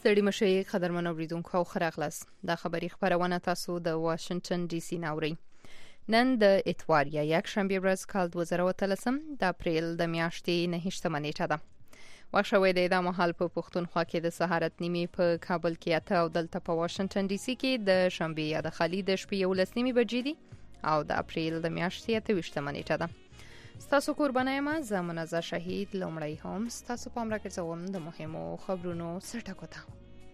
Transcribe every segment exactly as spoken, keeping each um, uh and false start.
ستړي مشي قدرمن اوریدونکو او خراغلاس دا خبری خبرونه تاسو د واشنگټن ډي سي ناوړي نن د اتوار یا یک شنبه ورځ کال دوه زره و اتلسم د اپریل د میاشتې نهشتمه نیټه ده. واښوي د دې مهال په پښتونخوا کې د سهارت نیمه په کابل کې اته او دلته په واشنگټن ډي سي کې د شنبه یا د خالي د شپې یو لس نیمه بجې دي او د اپریل د میاشتې اته ویشتمه نیټه ده. ستاسو قربانای ما زمونږه شهید لومړی هم ستاسو په امر کې څوم د مهمو خبرونو سرټکو ته.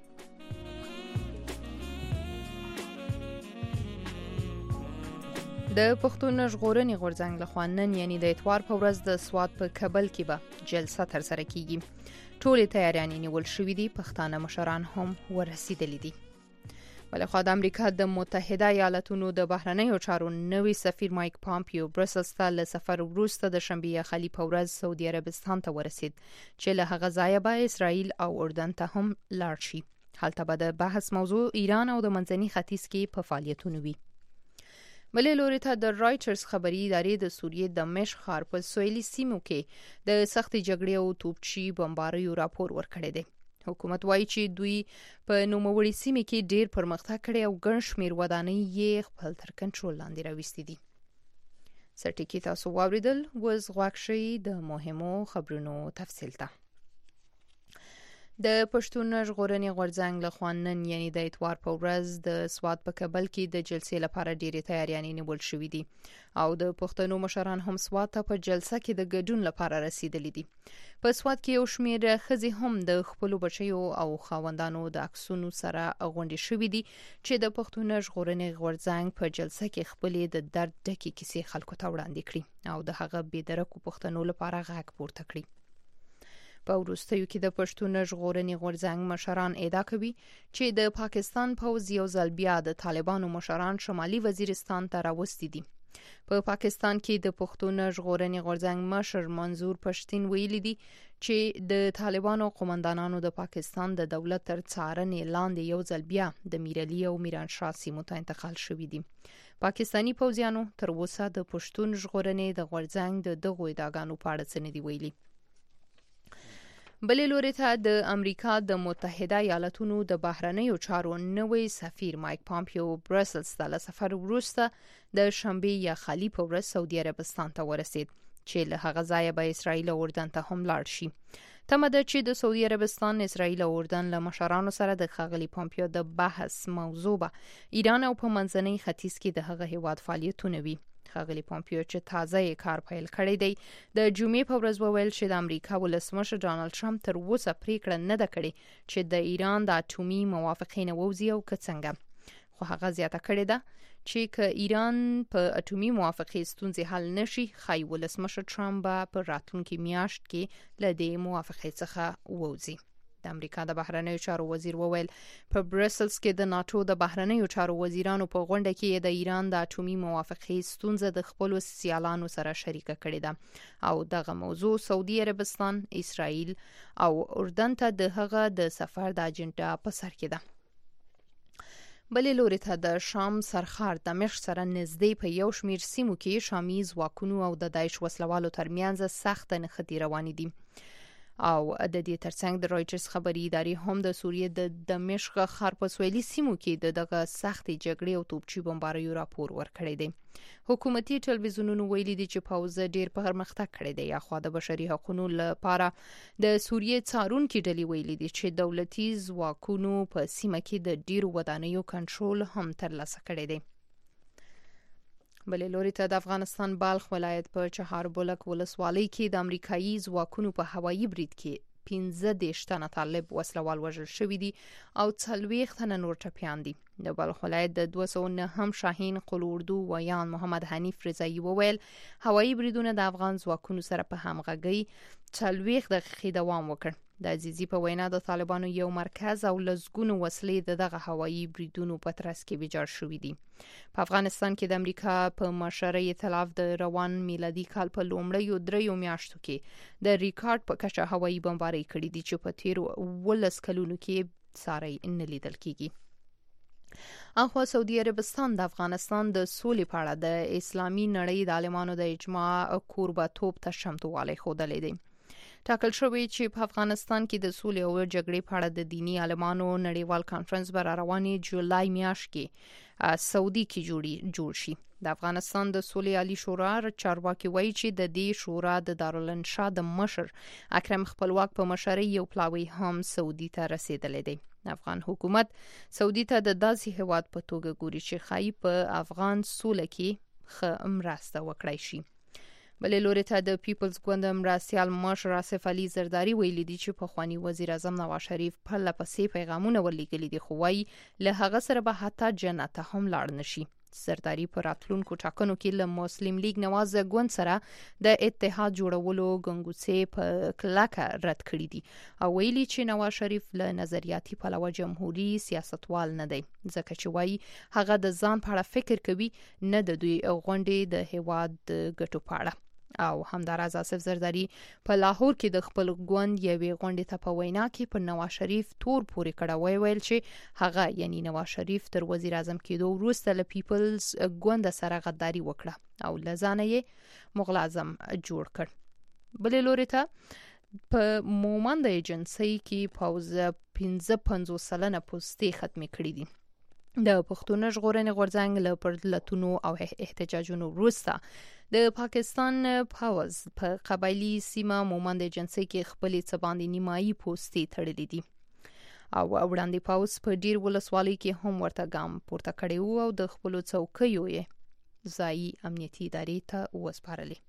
د پښتون ژغورنې غورځنګ لخوا نن یعنی د اتوار په ورځ د سواد په کابل کې به جلسه ترسره کیږي. ټولې تیاریانې نیول شوې دي، پښتانه مشران هم ورسېدلي دي. ولخوا د امریکا د متحده ایالاتونو د بهرنیو چارو نوي سفیر مایک پامپیو برسلز ته له سفر وروسته د شنبه خالي په ورځ سعودي عربستان ته ورسید چې له هغه ځایه به اسرائیل او اردن ته هم لاړ شي. هلته به د بحث موضوع ایران او د منځني ختیځ کې په فعالیتونو وي. بلې لوري ته د رایټرز خبري ادارې د سوریې د دمشق ښار په سویلي سیمو کې د سختې جګړې او توپچي بمباریو راپور ورکړی دی. حکومت وایي چې دوی په نوموړي سیمه کې ډیر پرمختګ کړی او ګڼ شمېر ودانۍ یې خپل تر کنټرول لاندې راوستي دي. سرټکی تاسو واوریدل وز غواړئ د مهمو خبرونو تفصیل ته. د پښتون ژغورنې غورځنګ لخوا نن یعنی د اتوار په ورځ د سواد په کابل کې د جلسې لپاره ډېرې تیاریانې نیول شوې دي او د پښتنو مشران هم سواد ته په جلسه کې د ګډون لپاره رسیدلي دي. په سواد کې یو شمېر ښځې هم د خپل بچیو او خاوندانو د عکسونو سره غونډې شوې دي چې د پښتون ژغورنې غورځنګ په جلسه کې خپل د درد ډکې کیسې خلکو ته وړاندې کړي او د هغه بېدرکو پښتنو لپاره غږ پورته کړي. په وروستیو کې د پښتون ژغورنې غورځنګ مشران ادعا کوي چې د پاکستان پوځ یو ځل بیا د طالبانو مشران شمالي وزیرستان ته راوستي دي. په پا پاکستان کې د پښتون ژغورنې غورځنګ مشر منظور پښتين ویلي دي چې د طالبانو قومندانانو د پاکستان د دولت تر څارنې لاندې یو ځل بیا د میرعلي او میرانشاه سیمو ته انتقال شوي دي. پاکستانی پوځیانو تر اوسه د پښتون ژغورنې د غورځنګ د دغو ادعاګانو په اړه څه نه دي ویلي. بلې لوري ته د امریکا د متحده ایالاتونو د بهرنیو چارو نوي سفیر مایک پامپیو برسلز ته له سفر وروسته د شنبه یا خالي په ورځ سعودي عربستان ته ورسید چې له هغه ځایه به اسرائیل او اردن ته هم لاړ شي. تمه ده چې د سعودي عربستان، اسرائیل او اردن له مشرانو سره د ښاغلي پامپیو د بحث موضوع به ایران او په منځني ختیځ کې د هغه هیواد فعالیتونه وي. ښاغلي پامپیو چې تازه یې کار پیل کړی دی د جمعې په ورځ وویل چې د امریکا ولسمشر ډانلډ ټرمپ تر اوسه پریکړه نه ده کړې چې د ایران د اټومي موافقې نه ووځي او که څنګه. خو هغه زیاته کړې ده چې که ایران په اټومي موافقې ستونزې حل نشي، ښایي ولسمشر ټرمپ به په راتلونکي میاشت کې له دې موافقې څخه ووځي. د امریکا د بهرنیو چارو وزیر وویل په برسلز کې د ناتو د بهرنیو چارو وزیرانو په غونډه کې د ایران د اټومي موافقې ستونزه د خپل سیالانو سره شریکه کړې ده او دغه موضوع سعودي عربستان، اسرائیل او اردن ته د هغه د سفر د اجنډا په سر کې ده. بلې لوري ته د شام سرخار دمشق سره نږدې په یو شمېر سیمو کې شامي ځواکونو او د داعش وسلوالو ترمنځ سخت نښتې روانې دي او د دې ترڅنګ د رایټرز خبري ادارې هم د سوریې د دمشق ښار په سویلي سیمو کې د دغه سختې جګړې او توپچي بمباریو راپور ورکړی دی. حکومتي ټلویزیونونو ویلي دي چې پوځ ډیر پرمختګ کړی دی. اخوا د بشري حقوقو لپاره د سوریې څارونکو ډلې ویلي دي چې دولتي ځواکونو په سیمه کې د ډیرو ودانیو کنټرول هم ترلاسه کړی دی. بلې لوري ته د افغانستان بالخ ولایت په چهاربلک ولسوالۍ کې د امریکایي ځواکونو په هوایي برید کې پنځه دېرش تنه طالب وسلوال وژل شوي دي او څلوېښت تنه نور ټپیان دي. د بلخ ولایت د دوه سوه نهم شاهین قل اردو ویان محمد حنیف رضایی وویل هوایي بریدونه د افغان ځواکونو سره په همغږۍ څلوېښت دقیقې دوام وکړ. د عزیزي په وینا د طالبانو یو مرکز او لزګونو وسلې د دغه هوایي بریدونو په ترڅ کې ویجاړ شوې دي. په افغانستان کې د امریکا په مشرۍ ائتلاف د روان میلادي کال په لومړیو دریو میاشتو کې د ریکارډ په کچه هوایي بمبارۍ کړې دي چې په تیرو ولس کلونو کې ساری نه لیدل کیږي. اخوا سعودي عربستان د افغانستان د سولې په اړه د اسلامي نړۍ د عالمانو د اجماع کوربه‌توب ته چمتووالی ښودلی دی. ټاکل شوی چې په افغانستان کې د سولې او جګړې په اړه د دینی عالمانو نړیوال کانفرنس به رواني جولای میاشت کې سعودي کې جوړی جوړ شي. د افغانستان د سولې عالی شورا چارواکي وایي چې د دې شورا د دارالانشا د مشر اکرم خپلواک په مشرۍ یو پلاوی هم سعودي ته رسیدلی دی. افغان حکومت سعودي ته د داسې هواد په توګه ګوري چې خای په افغان سولې کې خ مرسته وکړای شي. بلې لوري ته د پیپلز ګوند مرستیال مشر آصف علي زرداری ویلي دی چې په خواني وزیر اعظم نواز شریف په لپسې پیغامونه ورلېږلي دي، خو وايي له هغه سره به حتی جنت هم لاړ نشي. زرداری په راتلونکو ټاکنو کې له مسلم لیگ نواز ګوند سره د اتحاد جوړولو ګنګوسې په کلکه رد کړې دي او ویلي چې نواز شریف له نظریاتي پلوه جمهوریت سیاستوال نه دی، ځکه چې وايي هغه د ځان په اړه فکر کوي نه د دوی غونډې د هیواد ګټو په اړه. او همداراز آصف زرداری په لاهور کې د خپل ګوند یوې غونډې ته په وینا کې پر نواز شریف تور پورې کړه، وی ویل چې هغه یعنی نواز شریف تر وزیر اعظم کېدو وروسته له پیپلز ګوند سره غداري وکړه او لزانه یې مغل اعظم جوړ کړ. بلې لوري ته په مومند ایجنسی کې پاوز پنځه پنځوس سلنه پوستې ختمې کړې دي. د پښتون ژغورنې غورځنګ له پرلتونو او احتجاجونو وروسته د پاکستان پاوز په قبایلی سیمه مومند ایجنسی کې خپل څه باندې نیمایي پوستې تړلې دي او وړاندې پاوز په ډیر ولسوالۍ کې هم ورته ګام پورته کړی وو او د خپل څوکیو یې ځایي امنیتي ادارې ته وسپارلې.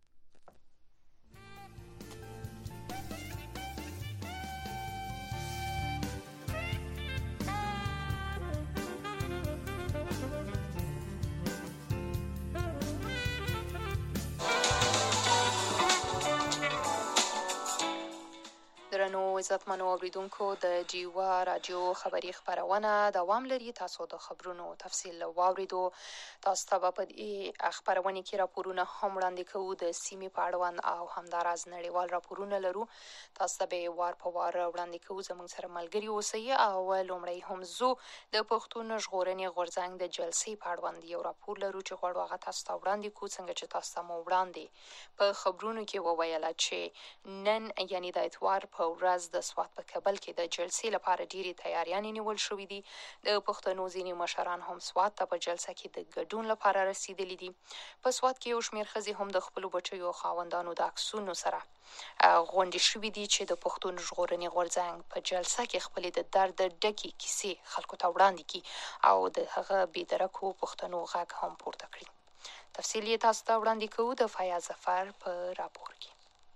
درنو عزتمنو اوریدونکو د جیوا رادیو خبری خبرونه دوام لري. تاسو د خبرونو تفصیل واوریدو. تاسو ته په دې خبرونه کې راپورونه هم وړاندې کوو د سیمې په اړوند او همداراز نړیوال راپورونه لرو. تاسو ته به وار په وار وړاندې کوو. زموږ سره ملګري اوسئ او لومړی هم زو د پښتون ژغورنې غورځنګ د جلسې په اړوند یو راپور لرو چې غواړو هغه تاسو ته وړاندې کوو. څنګه چې تاسو ته مو وړاندې په خبرونو کې وویل چې نن یعنی د اتوار په ورځ د سوات په کابل کې د جلسې لپاره ډېری تیاریانې نیول شوې دي. د پښتنو ځینې مشران هم سوات ته په جلسه کې د ګډون لپاره رسیدلي دي. په سوات کې یو شمېر ښځې هم د خپلو بچیو خاوندانو د عکسونو سره غونډې شوې دي چې د پښتون ژغورنې غورځنګ په جلسه کې خپلې د درد ډکې کیسې خلکو ته وړاندې کړي او د هغه بېدرکو پښتنو غږ هم پورته کړي. تفصیل یې تاسو ته وړاندې کوو د فیاض ظفر په راپور کې.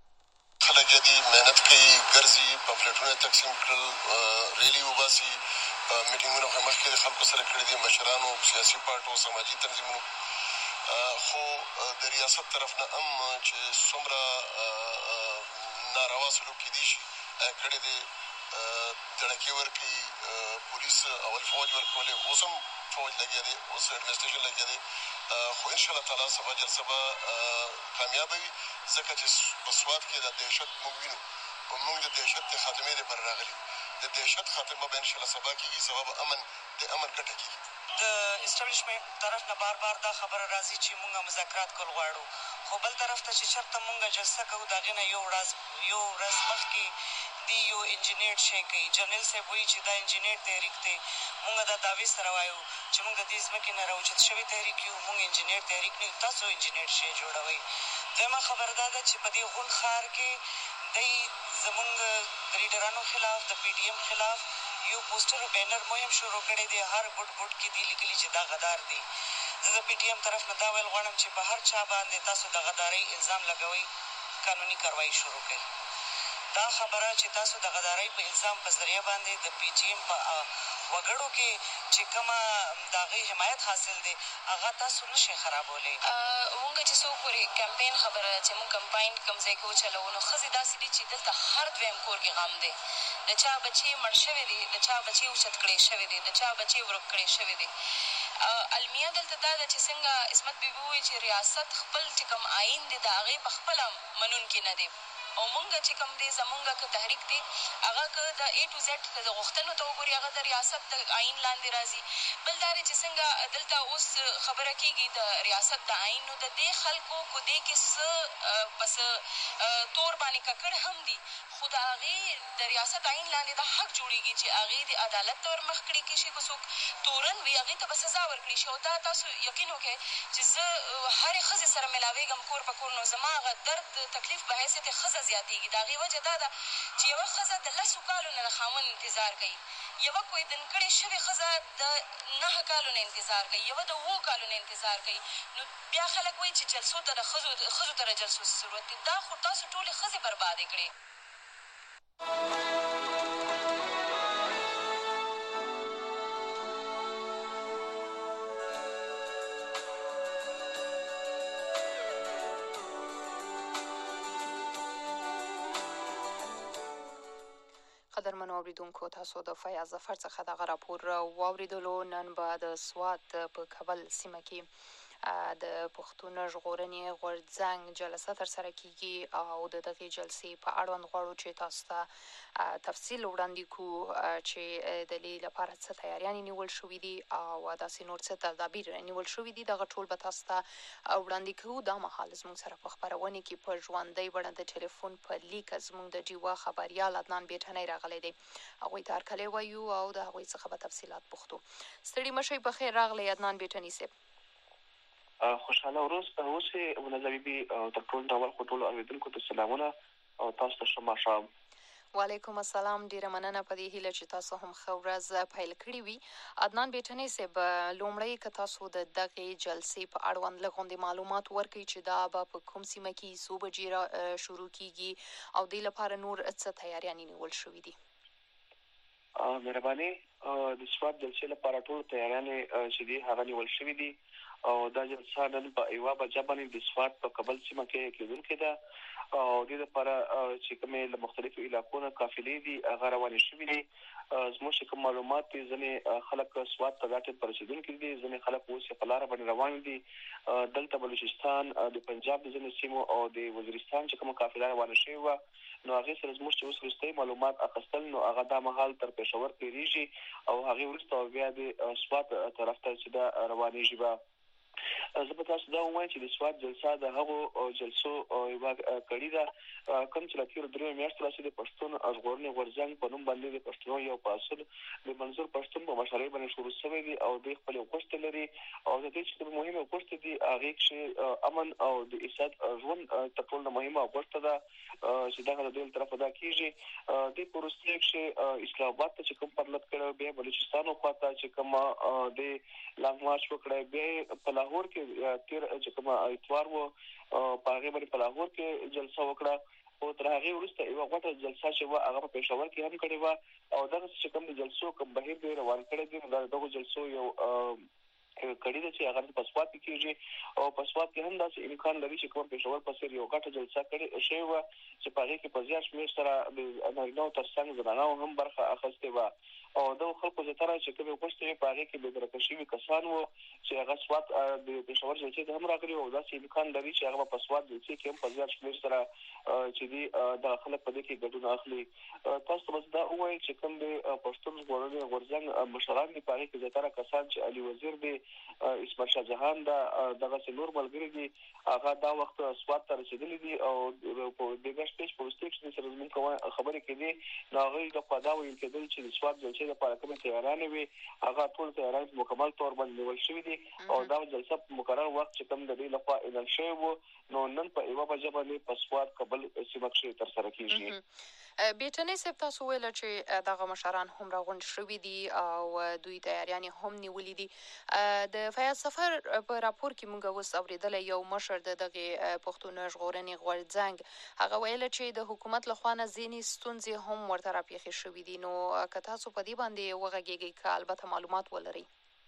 خلک جدي مهنت کوي، ګرځي، پمفلټونه تقسیم کړل، ریلی وباسي، میټینګونه هم مخکې د خلکو سره کړي دي، مشرانو، سیاسي پارټو، سماجي تنظیمونو. خو د ریاست طرف نه هم چې څومره ناروا سلوک کېدی شي کړی دی، دړکې ورکوي، پولیس اول فوج ورکولی، اوس هم فوج لګیا دی، اوس ایډمنسټریشن لګیا دی. خو انشاءالله تعالی سبا جلسه به کامیابه وي، ځکه چې په سوات کې د دهشت موږ وینو، موږ د دهشت د خاتمې لپاره راغلي. د دهشت خاتمه به انشاءالله سبا کېږي، سبا به امن د امن ګټه کېږي. د اسټابلیشمنټ طرف نه بار بار دا خبره راځي چې موږ مذاکرات کول غواړو، خو بل طرف ته چې چېرته موږ جلسه کوو د هغې نه یو ورځ یو ورځ مخکې دی یو انجینیر شی کوي. جنرال صاحب وایي چې دا انجینیر تحریک دی. موږ دا دعوې سره وایو چې موږ د دې ځمکې نه راوچت شوي تحریک یو، موږ انجینیر تحریک نه یو، تاسو انجینیر شی جوړوئ. دویمه خبره دا ده چې په دې غون ښار کې دی زموږ د لیډرانو خلاف، د پی ټي ایم خلاف یو پوسټر او بینر مهم شروع کړی دی. هر ګوټ ګوټ کې دی لیکلي چې دا غدار دی. زه د پی ټي ایم طرف نه دا ویل غواړم چې په هر چا باندې تاسو د غدارۍ الزام لګوئ، قانوني کاروایي شروع کړئ. دا خبره چې تاسو د غدارۍ په الزام په ذریعه باندې د پی ټي ایم په وګړو کې چې کومه د هغې حمایت حاصل دی هغه تاسو نشئ خرابولی. مونږ چې څوک پورې کمپین خبره ده چې مونږ کمپاین کوم ځای کې وچلوو، نو ښځې داسې دي چې دلته هر دویم کور کې غم دی. د چا بچې مړ شوي دي، د چا بچې اوچت کړی شوي دي، د چا بچې ورک کړی شوي دي. المیه دلته دا ده چې څنګه عصمت بیبي وایي چې ریاست خپل چې کوم آیین دی د هغې په خپله منونکي نه دی. او مونږ چې کوم دی زمونږ که تحریک دی هغه که د اے ټو زیډ که د غوښتنو ته وګوري هغه د ریاست د آئین لاندې راځي. بل دا دی چې څنګه دلته اوس خبره کېږي د ریاست د آئین، نو د دې خلکو کو دې کې څه په څه تور باندې ککړ هم دي، خو د هغې د ریاست آئین لاندې دا حق جوړېږي چې هغې د عدالت ته ور مخ کړي کړي شي. که څوک تورن وي هغې ته به سزا ورکړي شي. او دا تاسو یقین وکړئ چې زه هرې ښځې سره میلاوېږم کور په کور، نو زما هغه درد تکلیف په حیثیت ښځه زیاتېږي. د هغې وجه دا ده چې یوه ښځه د لسو کالو نه د خاوند انتظار کوي، یوه کویدن کړې شوې ښځه د نهه کالو نه انتظار کوي، یوه د اوو کالو نه انتظار کوي. نو بیا خلک وایي چې جلسو ته د ښځو ښځو ته د جلسو ضرورت دی. دا خو تاسو ټولې ښځې بربادې کړې. قدرمنو اورېدونکو، تاسو د فیاض ظفر څخه دغه راپور واورېدلو. نن به د سوات په کابل سیمه کې د پښتون ژغورنې غورځنګ جلسه ترسره کیږي او د دغې جلسې په اړوند غواړو چې تاسو ته تفصیل وړاندې کړو چې د دې لپاره څه تیاریانې نیول شوي دي او داسې نور څه تدابیر نیول شوي دي. دغه ټول به تاسو ته وړاندې کوو. دا مهال زموږ سره په خپرونه کې په ژوندۍ بڼه د ټلیفون په لیک زموږ د ډیوا خبریال عدنان بیټنی راغلی دی. هغوی ته هرکلی وایو او د هغوی څخه به تفصیلات پوښتو. ستړي مه شئ، په خیر راغلی عدنان بیټني صاحب. خوشحاله ورځ. اوسې منزه بیبي تر ټولو ډول خو ټولو اورېدونکو ته سلامونه او تاسو ته ښه ماښام. وعلیکم السلام. ډیره مننه په دې هیله چې تاسو هم ښه ورځ پیل کړې وي. عدنان بیټنی صاحب، لومړی که تاسو د دغې جلسې په اړوند لږ غوندې معلومات ورکړئ چې دا به په کوم سیمه کې څو بجې شروع کیږي او دې لپاره نور څه تیاریانې نیول شوي دي. مهرباني. د سوات جلسې لپاره ټول تیاریانې چې دي هغه نیول شوي دي او دا جلسه نن په یوه بجه باندې د سوات په کابل سیمه کې کېدونکې ده او دې لپاره چې کومې له مختلفو علاقو نه قافلې دي هغه روانې شوي دي. زموږ چې کوم معلومات دي، ځینې خلک سوات ته دا ټیم ته رسېدونکي دي، ځینې خلک اوس یې په لاره باندې روان دي. دلته بلوچستان، د پنجاب د ځینو سیمو او د وزیرستان چې کومه قافله روانه شوې وه، نو هغې سره زموږ چې اوس وروستۍ معلومات اخیستل، نو هغه دا مهال تر پېښور تېرېږي او هغې وروسته بیا د سوات طرف ته چې دا روانېږي به. زه به تاسو دا ووایم چې د سوات جلسه د هغو جلسو یوه کړي ده کوم چې له تېرو دریو میاشتو راهیسې د پښتون ژغورنې غورځنګ په نوم باندې د پښتنو یو پاڅون د منظور پښتون په مشرۍ باندې شروع شوی دی او دوی خپلې غوښتنې لري او د دې چې کومې مهمې غوښتنې دي هغې کښې امن او د عزت ژوند تر ټولو نه مهمه غوښتنه ده چې دغه د دوی له طرفه دا کېږي. دې په وروستیو کښې اسلام آباد ته چې کوم پرلط کړی، بیا بلوچستان خواته چې کومه د لانګ مارچ وکړی، بیا په لاهور کې تیر چې کومه اتوار و په هغې باندې په لاهور کې جلسه وکړه او تر هغې وروسته یوه غوټه جلسه چې وه هغه په پېښور کې هم کړې وه او دغسې چې کوم د جلسو کوم بهیر دی روان کړی دی، نو دا د دغو جلسو یو کړي ده چې هغه په سوات کې کېږي او په سوات کې هم داسې امکان لري چې کوم پېښور په څېر یو غټه جلسه کړې شوې وه چې په هغې کې په زیات شمېر سره د نارینهو تر څنګ زنانهو هم برخه اخیستې وه او دغو خلکو زیاتره چې کومې غوښتنې وې په هغې کې بېدرکه شوي کسان وو چې هغه سوات د پېښور جلسې ته هم راغلي وو او داسې امکان لري چې هغه په سوات جلسې کې هم په زیات شمېر سره چې دي دغه خلک په دې کې ګډون اخلي. تاسو ته بس دا ووایم چې کوم د پښتون ژغورنې غورځنګ مشران دي په هغې کې زیاتره کسان چې علي وزیر دی، اسماعیل شاه جهان ده، دغسې نور ملګري دي، هغه دا وخت سوات ته رسېدلي دي او په د ګشت پېچ په وروستیو کښې سره زموږ خبرې کېدې نو هغوی لخوا دا ویل کېدل چې د سوات جلسې لپاره کومې تیارانې وي هغه ټول تیاران په مکمل طور باندې نیول شوي دي او دا جلسه په مقرر وخت چې کوم د دوی لخوا اعلان شوی و نو نن په یوه بجه باندې په سوات کابل سیمه کښې ترسره کېږي. بیټنی صاحب، تاسو ویله چې دغه مشران هم راغونډ شوي دي او دوی تیاریانې هم نیولي دي. د فیاض ظفر په راپور کې موږ اوس اورېدلی یو مشر د دغې پښتون ژغورنې غورځنګ هغه ویله چې د حکومت لخوا نه ځینې ستونزې هم ورته راپېښې شوي دي، نو که تاسو په دې باندې وغږېږئ که البته معلومات ولرئ.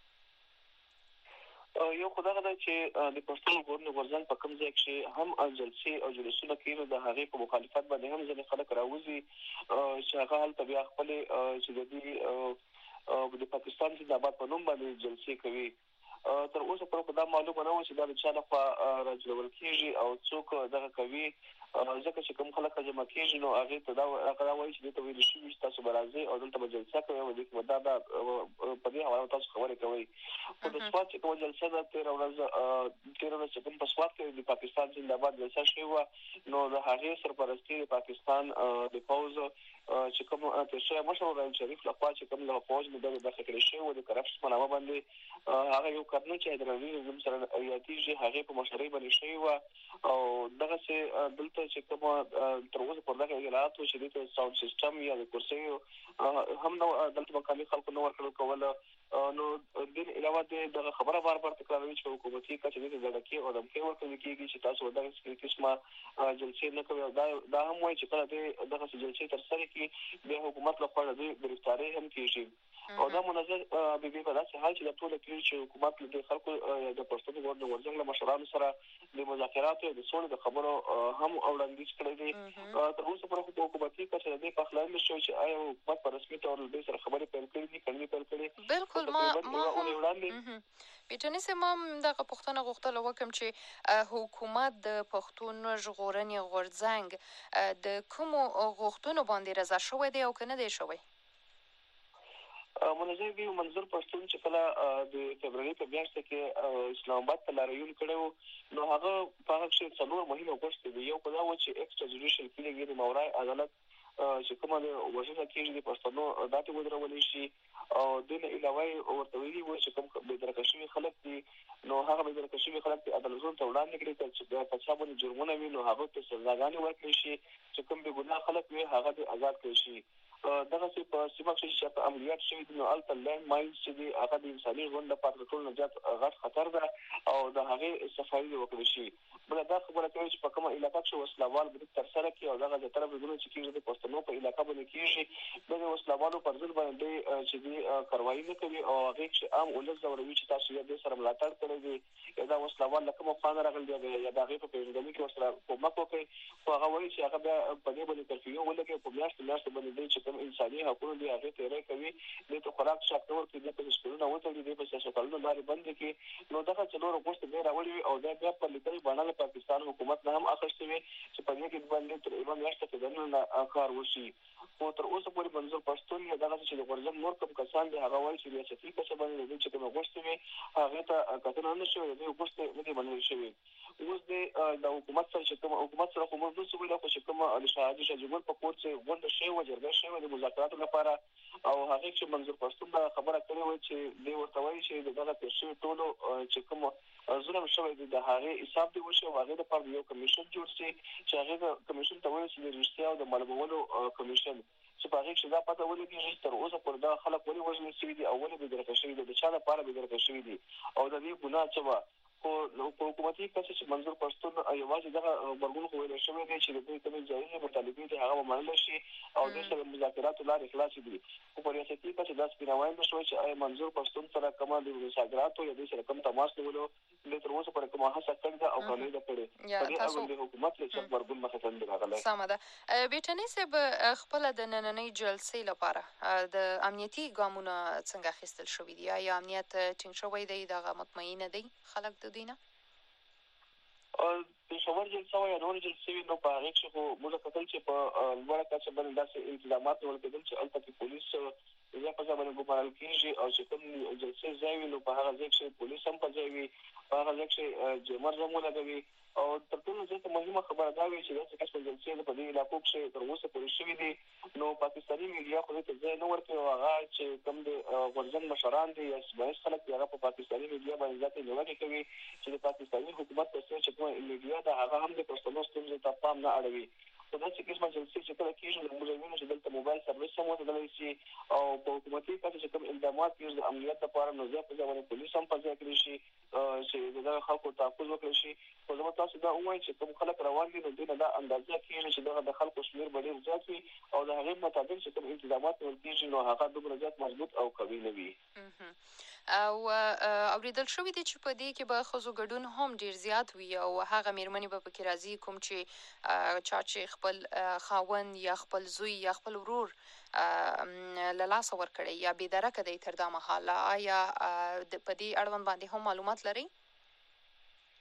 یو خو دغه ده چې د پښتون ژغورنې غورځنګ په کوم ځای کښې هم جلسې او جلوسونه کوي نو د هغې په مخالفت باندې هم ځینې خلک راوځي چې هغه هلته بیا خپلې چې د دوی د پاکستان زنده‌باد په نوم باندې جلسې کوي. تر اوسه پورې خو دا معلومه نه وه چې دا د چا لخوا راجلبول کېږي او څوک دغه کوي ځکه چې کوم خلک جمع کېږي نو هغه ته دا هغه وایي چې ته ویل شي چې تاسو برازي او دلته به جلسه کوي او د کومه دا په دې حواله تاسو خبرې کوي په د سواد چې کوم جلسه ده تیر ورځ تیر ورځ چې کوم په سواد کې د پاکستان زنده‌باد جلسه شوی و نو د هغه سرپرستی د پاکستان د پوز چې کوم تاسو مشر رئیس شریف لخوا چې کوم له فوج د دغه کړی شوی و د کرپشن منابع باندې هغه یو کارنو چې د رنګ سره یاتیږي هغه په مشرۍ باندې شوی و او دغه چې دلته چې کوم تر اوسه په دغه اجلاس چې د ساوند سیستم یا د کرسي هم نو دلته مقامي خلکو نو ورکړل کوله نو د علاوه د خبره بار بار تکراروي چې حکومتي کچې د ځړکی او د کې ورته کېږي چې تاسو دغه قسمه جلسې نه کوي دا دا هم وایي چې کله دغه جلسې تر سره کې د حکومت لخوا د گرفتاری هم کیږي او دا منظر به به په داسې حال چې د ټول کې چې حکومت د خلکو د پښتون ګوند ورځنګ له مشرانو سره د مذاکرات او د سولې د خبرو هم وړاندیز کړی دی تر اوسه پر حکومتي کچې د پخلاینې شو چې آیا حکومت په رسمي تور د سره خبرې پیل کړې دي کړي پیل کړي بالکل ما ما بیٹنی سه ما دغه پښتنه غوښتل وکم چې حکومت د پښتون ژغورنې غورځنګ د کوم غوښتنو باندې رضا شوی دی او کنه دی شوی منظر دی منظور پښتون چې کله د فبرवरी په میاشت کې اسلام آباد ته لاریون کړو نو هغه په هغه کې څلور مهمه غوښتنې دي یو په دا و چې ایکسټرا جوډیشل کلیګ د مورای عدالت چې کومه د وژنه کېږي د پښتنو داتې ودرول شي او د علاوه ورته ویلي و چې کوم د درکشي خلک دي نو هغه د درکشي خلک د عدالت ته وړاندې کړي چې په څه باندې جرمونه وي نو هغه ته سزاګانې ورکړي شي چې کوم به ګناه خلک وي هغه د آزاد کړي شي دغه چې په سیمه کې چې په عملیات شوی دي نو الته لینډ ماینز چې دي هغه د انساني ژوند لپاره ټول نجات غټ خطر ده او د هغه صفایي وکړي شي بل دا خبره کوي چې په کومه علاقه کې وسلوال به تر سره کې او دغه د طرف ګونو چې کېږي د پښتنو په علاقه باندې کېږي د وسلوالو پر ضد باندې چې دي کاروایی نه کوي او هغه چې عام ولز زوروي چې تاسو یې د سره ملاتړ کړی دي دا وسلوال لکه مخانه راغلی دی یا دغه په پیژندنې کې ورسره کومک وکړي خو هغه وایي چې هغه په دې باندې ترفیو ولګي په میاشت میاشت باندې چې انساني حقوق دي هغه تیرې کوي د خوراک شاکور کې د پښتونونو وته دي په سیاستونو باندې باندې کې نو دغه څلور غوښتنې به راوړي او دا بیا په لیکلي باندې پاکستان حکومت نه هم اخښتي وي چې په دې کې باندې تر یو میاشت کې دنه کار وشي او تر اوسه پورې منظور پښتون یا دغه چې د ورځم نور کوم کسان دي هغه وایي چې ریاستي کسب باندې چې کوم غوښتنې هغه ته کتنه نه شوی دی غوښتنې نه دی باندې شوی اوس د حکومت سره چې کوم حکومت سره کوم د سویل خو چې کوم د شاهدي شجګل په کوټ کې غونډه شوی و جرګه شوی د مذاکراتو لپاره او هغه چې منظور پښتون دا خبره کړې و چې دی ورته وایي چې دغه تشریح ټولو چې کوم ظلم شوی دی د هغه حساب دی وشو هغه د پر یو کمیشن جوړ شي چې هغه کمیشن ته وایي چې رښتیا او د معلوماتو کمیشن چې په هغه کې دا پته ولګي چې تر اوسه پر دا خلک ولې وژل شوي دي او ولې به درکه شوي دي د چا لپاره به درکه شوي دي او د دې ګناه څه وه خو په حکومتي کچې چې منظور پښتون یوازې دغه غبرګون خو ویل شوی دی چې د دې کومې ځایي مطالبې دي هغه منل شي او د سره مذاکراتو لارې خلاصې دي خو په ریاستي کچې دا سپیناوی شوی چې آیا منظور پښتون سره کومه د مذاکراتو یا د سره کوم تماس نیولو د تر اوسه پر کومه هڅه کړې ده او کولای ده کړې په دې اړه د حکومت له څخه غبرګون مخه ته راغلی سمه ده بیټنی صاحب خپل د نننۍ جلسې لپاره د امنیتي ګامونه څنګه اخیستل شوي دي یا امنیت ټینګ شوی دی دغه مطمئنه دي خلک د دینه پېښور جلسه وایي نور جلسې نو په هغې کښې خو موږ کتل چې په لوړه کچه باندې داسې انتظامات نیول کېدل چې هلته کې پولیس یا په ځای باندې ګمارل کېږي او چې کوم جلسې ځای وي نو په هغه ځای کښې پولیس هم په ځای وي په هغه ځای کښې جمر هم ولګوي او تر ټولو زیاته مهمه خبره دا وي چې داسې قسمه جلسې په دې علاقو کښې تر اوسه پورې شوي دي نو پاکستاني میډیا خو دې ته ځای نه ورکوي او هغه چې کوم د غورځنګ مشران دي یا سیمه خلک دي هغه په پاکستاني میډیا باندې ذاتي نیوکې کوي چې د پاکستاني حکومت په څېر چې کومه میډیا ده هغه هم د پښتنو ستونزو ته پام نه اړوي خو داسې قسمه جلسې چې کله کېږي نو موږ وینو چې دلته موبایل سروس هم وتړلی شي او په حکومتي کچه چې کوم اقدامات کېږي د امنیت لپاره نو زیات په ځای باندې پولیس هم په ځای کړي شي چې د دغه خلکو تحفظ وکړي شي خو زه به تاسو دا ووایم چې کوم خلک روان دي نو دوی نه دا اندازه کېږي چې دغه د خلکو شمېر به ډېر زیات وي او د هغې مطابق چې کوم انتظامات نیول کېږي نو هغه دومره زیات مضبوط او قوي نه وي او اوریدل شوي دي چې په دې کې به ښځو ګډون هم ډېر زیات وي او هغه مېرمنې به پکې راځي کوم چې چا چې خپل خاوند یا خپل زوی یا خپل ورور له لاسه ورکړی یا بېدرکه دی تر دا مهاله آیا په دې اړوند باندې هم معلومات لرئ؟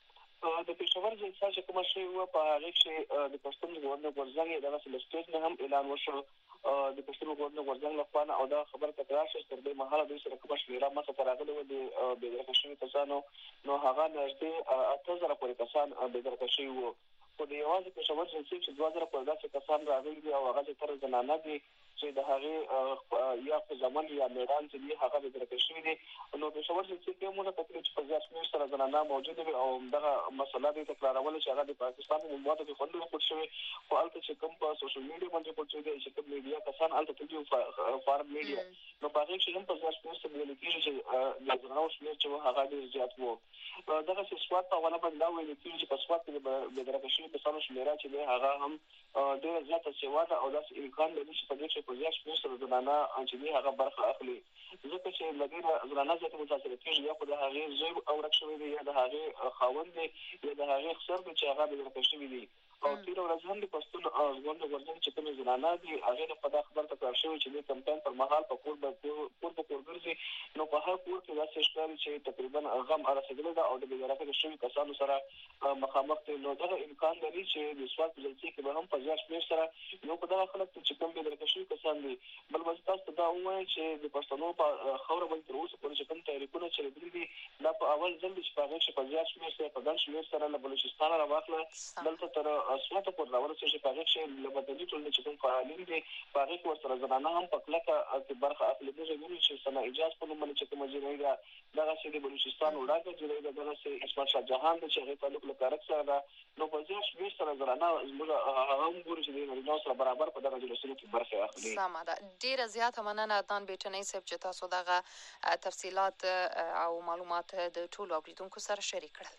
د پېښور جلسه چې کومه شوې وه په هغې کې د پښتون ګورنر غورځنګ دغسې له سټیج نه هم اعلان وشو د پښتون ګورنر غورځنګ لخوا نه او دا خبره تکرار شوه تر دې مهاله دوی سره کومه شمېره مخې ته راغلې وه د بېدرکه شوي کسانو نو هغه نږدې اته زره پورې کسان بېدرکه شوي وو. خو د یوازې پېښور جلسې چې دوه زره پورې داسې کسان راغلي دي او هغه زیاتره زنانه دي چې د هغې یا خو زمن یا میړان چې دي هغه بېدرکه شوي دي. نو پېښور جلسې کې هم ونه کتلې چې په زیات شمېر سره زنانه موجوده وي او همدغه مسله دوی تکراروله چې هغه د پاکستان په مطبوعاتو کې خوندي رپورټ شوی خو هلته چې کوم په سوشل میډیا باندې رپورټ شوی دی چې کوم میډیا کسان هلته تللي وو فارم میډیا نو په هغې کښې هم په زیات شمېر سره ویل کېږي چې د زنانو شمېر چې و هغه ډېر زیات و. دغسې سوات په حواله باندې دا ویل کېږي چې په سوات کې د بېدرکه شوي کسانو شمېره چې دی هغه هم ډېره زیاته سیوا ده او داسې امکان لري چې په دې کښې په زیات شمېر سره زنانه چې دی هغه برخه اخلي ځکه چې له ډېره زنانه زیاتې متاثره کېږي یا خو د هغې زوی ورک شوی دی یا د هغې خاوند دی یا د هغې خسر دی چې هغه بېدرکه شوي دي. او تېره ورځ هم د پښتون ګورنر غورځنګ چې کومې زنانه دي هغې لخوا دا خبر تکرار شوی چې د کمپاین پر مهال په کور کور په کور ګرځي نو په هر کور کې داسې ښکاري چې تقریبا غم رسېدلی ده او د بېدرکه شوي کسانو سره مخامخ دی. نو دغه امکان لري چې د سوات په جلسې کې به هم په زیات شمېر سره یو په دغه خلک چې کوم بېدرکه شوي کسان دي. بل به زه تاسو ته دا ووایم چې د پښتنو په خاوره باندې تر اوسه پورې چې کوم تحریکونه چلېدلي دي دا په اول ځل دي چې په هغې کښې په زیات شمېر سره په ګڼ شمېر سره له بلوچستانه راواخله دلته تر سواته پورې راورسېږي چې په هغې کښې له مدني ټولنې چې کوم فعالین دي په هغې کښې ورسره زنانه هم په کلکه کې برخه اخلي. موږ وینو چې ثنا اجاز په نوم باندې چې کومه جینۍ ده دغسې د بلوچستان وړاندې جینۍ ده دغسې اسمت شاه جهان ده چې هغې تعلق له کارک سره ده. نو په زیات شمېر سره زنانه زموږ هغه هم ګورو چې د نارینهو سره برابر په دغه جلسونو کې برخې اخلي. سمه ده. ډېره زیاته مننه عدنان بیټنۍ صاحب چې تاسو دغه تفصیلات او معلومات د ټولو اورېدونکو سره شریک کړل.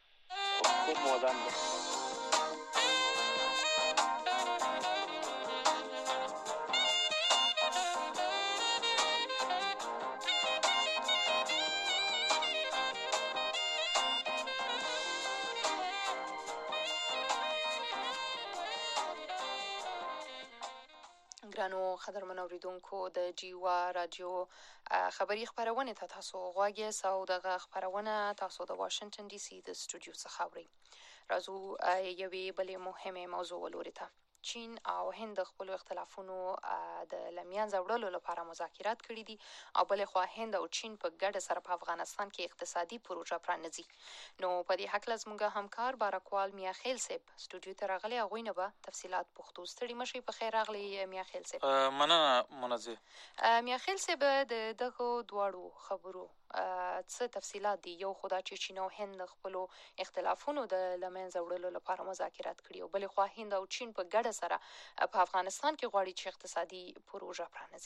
خوب مودن ده. ګرانو قدرمنو اورېدونکو د جیوا راډیو خبري خپرونې ته تاسو غوږ یاست او دغه خپرونه تاسو د واشنګټن ډي سي د سټوډیو څخه اورئ. راځو یوې بلې مهمې موضوع ولوري ته. چین او هند د خپلو اختلافونو د له منځه وړلو لپاره مذاکرات کړي دي او بلې خوا هند او چین په ګډه سره په افغانستان کې اقتصادي پروژه پرانځي. نو په دې هکله زموږ همکار بارکوال میاخیل صاحب سټوډیو ته راغلی، هغوی نه به تفصیلات پوښتو. ستړي مه شئ، په خیر راغلی میاخیل صاحب. مننه منزه. میاخیل صاحب د دغو دواړو خبرو څه تفصیلات دي؟ یو خو دا چې چین او هند د خپلو اختلافونو د له منځه وړلو لپاره مذاکرات کړي او بلې خوا هند او چین په ګډه سره په افغانستان کې غواړي چې اقتصادي پروژه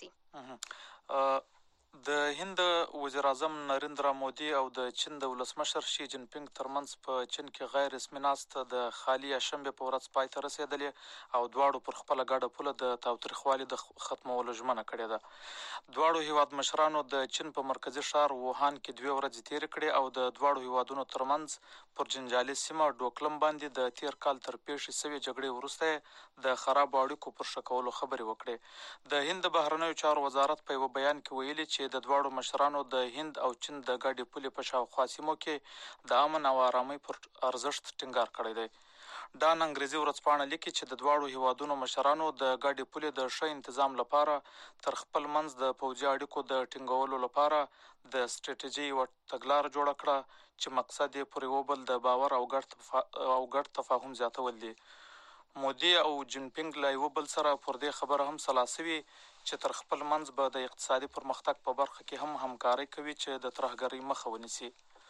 پرانځي. د هند وزیر اعظم نریندرا مودي او د چین د ولسمشر شي جین پینګ ترمنځ په چین کې غیر رسمي ناسته د خالي شنبې په ورځ پای ته رسېدلې او دواړو پر خپله ګډه پوله د تاوتریخوالي د ختمولو ژمنه کړې ده. دواړو هیواد مشرانو د چین په مرکزي ښار ووهان کې دوې ورځې تېرې کړې او د دواړو هیوادونو ترمنځ پر جنجالي سیمه ډوکلم باندې د تېر کال تر پیښې سوې جګړې وروسته د خرابو اړیکو پر ښه کولو خبرې وکړې. د هند د بهرنیو چارو وزارت په یوه بیان کې ویلي چې د دواړو مشرانو د هند او چین د ګډې پولې په شاوخوا سیمو کې د امن او آرامۍ پر ارزښت ټینګار کړی دی. ډان انګریزي ورځپاڼه لیکي چې د دواړو هیوادونو مشرانو د ګډې پولې د ښه انتظام لپاره تر خپل منځ د پوځي اړیکو د ټینګولو لپاره د سټریټیجۍ یوه تګلاره جوړه کړه چې مقصد یې پر یو بل د باور او ګډ تفاهم زیاتول دي. مودي او جین پینګ له یو بل سره پر دې خبره هم سلا سوي چې تر خپل منځ به د اقتصادي پرمختګ په برخه کې هم همکاري کوي چې د ترهګرۍ مخه ونیسي.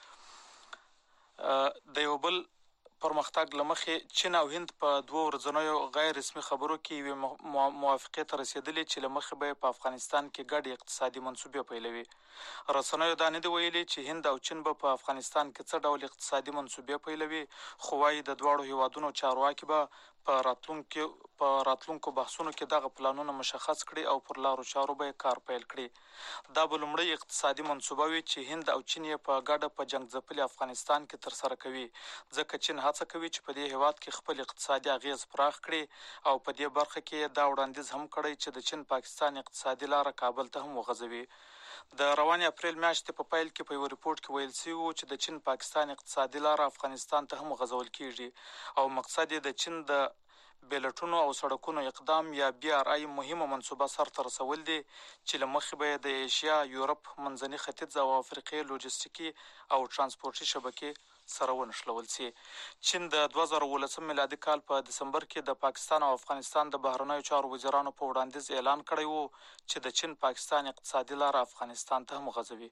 د یو بل پرمختګ له مخې چین او هند په دوه ورځنیو غیر رسمي خبرو کې یوې موافقې ته رسېدلې چې له مخې به یې په افغانستان کې ګډې اقتصادي منصوبې پیلوي. رسنیو دا نه دي ویلي چې هند او چین به په افغانستان کې څه ډول اقتصادي منصوبې پیلوي، خو وایي د دواړو هیوادونو چارواکي به په راتلونکو په راتلونکو بحثونو کې دغه پلانونه مشخص کړي او پر لارو چارو به یې کار پیل کړي. دا به لومړی اقتصادي منصوبه وي چې هند او چین یې په ګډه په جنګ ځپلي افغانستان کې ترسره کوي، ځکه چین هڅه کوي چې په دې هیواد کې خپل اقتصادي اغیز پراخ کړي او په دې برخه کې دا وړاندیز هم کړی چې د چین پاکستان اقتصادي لاره کابل ته هم وغځوي. د روانې اپریل میاشتې په پیل کې په یو ریپورت کې ویل شوي و چې د چین پاکستان اقتصادي لار افغانستان ته هم غځول کیږي او مقصد یې د چین د بیلټونو او سړکونو اقدام یا بی آر آی مهمه منصوبه سرته رسول دي چې له مخې به د ایشیا، یورپ، منځني ختیځ او افریقې لوجستیکي او ترانسپورټي شبکې سره ونښلول شي. چین د دوه زره اوولسم میلادي کال په دسمبر کې د پاکستان او افغانستان د بهرنیو چارو وزیرانو په وړاندیز اعلان کړی و چې د چین پاکستان اقتصادي لار افغانستان ته هم غځوي.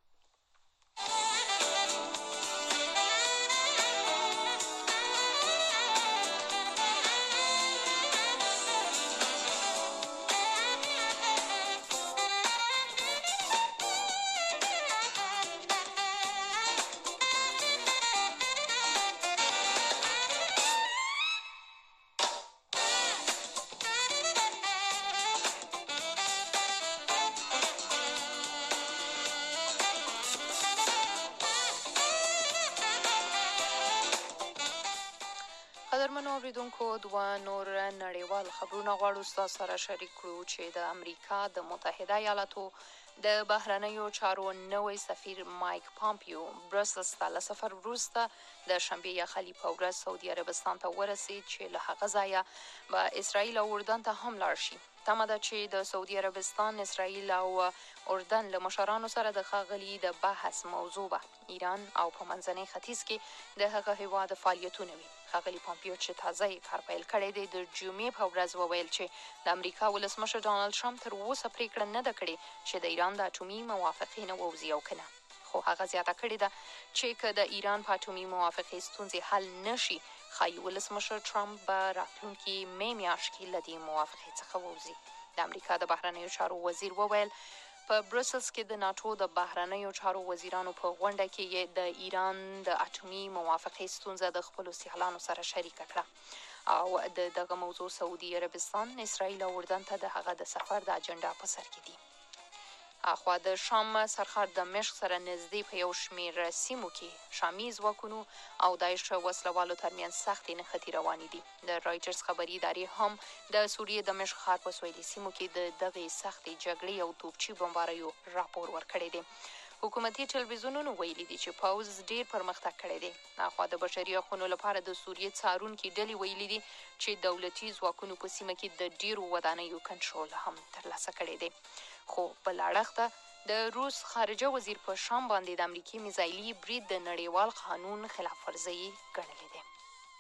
قدرمنو اوریدونکو، دوه نور نړیوال خبرونه غواړو ستاسو سره شریک کړو چې د امریکا د متحده ایالاتو د بهرنیو چارو نوی سفیر مایک پامپیو برسلز ته له سفر وروسته د شنبې یا خلی په ورځ سعودي عربستان ته ورسید چې له هغه ځایه به اسرائیل او اردن ته هم لاړ شي. تمه ده چې د سعودي عربستان، اسرائیل او اردن له مشرانو سره د ښاغلي د بحث موضوع به ایران او په منځني ختیځ کې د هغه هیواد فعالیتونه وي. ښاغلي پامپیو چې تازه یې کار پیل کړی دی، د جمعې په ورځ وویل چې د امریکا ولسمشر ډانلډ ټرمپ تر اوسه پریکړه نه ده کړې چې د ایران د اټومي موافقې نه ووځي او که نه. خو هغه زیاته کړې ده چې که د ایران په اټومي موافقې ستونزې حل نشي، ښایي ولسمشر ټرمپ به راتلونکي مې میاشت کې له دې موافقې څخه ووځي. د امریکا د بهرنیو چارو وزیر وویل په بروسلز کې د ناټو د بهرنیو چارو وزیرانو په غونډه کې د ایران د اټومي موافقې ستونزه د خپلو سیالانو سره شریکه کړه او د دغه موضوع سعودي عربستان، اسرائیل او اردن ته د هغه د سفر د اجنډا په سر کې دي. اخوا د شام سرحد د دمشق سره نږدې په یو شمېر سیمو کې شامي ځواکونو او داعش وسلوالو ترمنځ سختې نښتې روانې دي. د رایټرز خبري ادارې هم د سوریې دمشق ښار په سویلي سیمو کې د دغې سختې جګړې او توپچي بمباریو راپور ورکړی دی. حکومتي ټلویزیونونو ویلي دي چې پوځ ډیر پرمختګ کړی دی. اخوا د بشري حقونو لپاره د سوریې څارونکي ډلې ویلي دي چې دولتي ځواکونو په سیمه کې د ډیرو ودانیو کنټرول هم ترلاسه کړی دی. خو بل اړخ د روس خارجه وزیر په شام باندې د امریکي میزایلي برید د نړیوال قانون خلاف ورزي ګڼلی دی.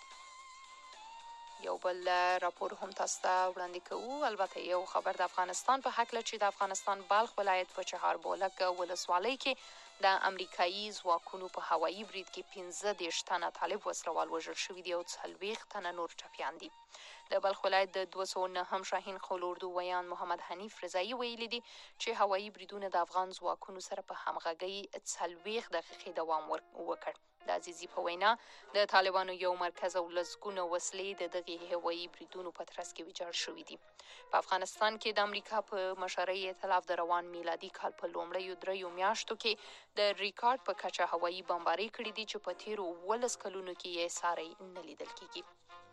یو بل راپور هم تاسو ته وړاندې کوو، البته یو خبر د افغانستان په هکله چې د افغانستان بلخ ولایت په چهاربولک ولسوالۍ کې د امریکایي ځواکونو په هوایي برید کې پنځه دېرش تنه طالب وسلوال وژل شوي دي او څلوېښت تنه نور ټپیان دي. د بلخ ولایت د دوه سوه نهم شاهین خولوردو ویان محمد حنیف رضایي ویلي دي چې هوایي بریدونه د افغان ځواکونو سره په همغږۍ څلوېښت دقیقې دوام وکړ. د عزیزي په وینا د طالبانو یو مرکز او لسګونه وسلې د دغې هوایي بریدونو په ترڅ کې ویجاړ شوي دي. په افغانستان کې د امریکا په مشرۍ ائتلاف د روان میلادي کال په لومړیو دریو میاشتو کې د ریکارډ په کچه هوایي بمبارۍ کړي دي چې په تیرو اوولس کلونو کې یې ساری نه لیدل کیږي.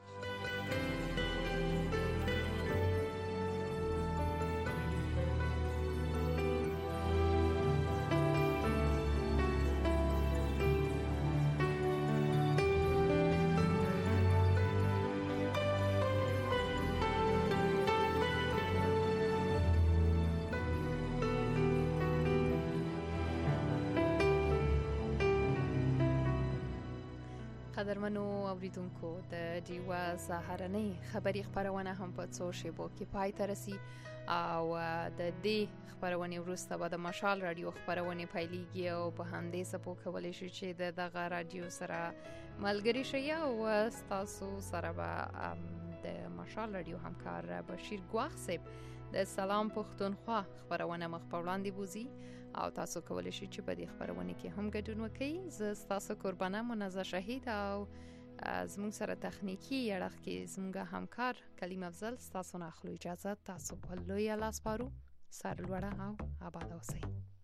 قدرمنو اوریدونکو، د ډیوه سهارنۍ خبري خبرونه هم په څو شیبو کې پای ته رسي او د دې خبرونې وروسته به د مشال رادیو خبرونه پیلېږي او په همدې څپو کولی شي چې د دغه رادیو سره ملګري شئ او ستاسو سره به د مشال رادیو همکار بشیر ګواخ صاحب د سلام پښتونخوا خبرونه مخ په وړاندې بوزي او تاسو کولی شئ چې په دې خبرونه کې هم ګډون وکړئ. زه ستاسو قربانه منزه شهید او زموږ سره تخنیکی اړخ کې زموږ همکار کلیم افضل. ستاسو نه اخلو اجازه، تاسو په لوی الله سپارو. سر لوړه او آباد اوسئ.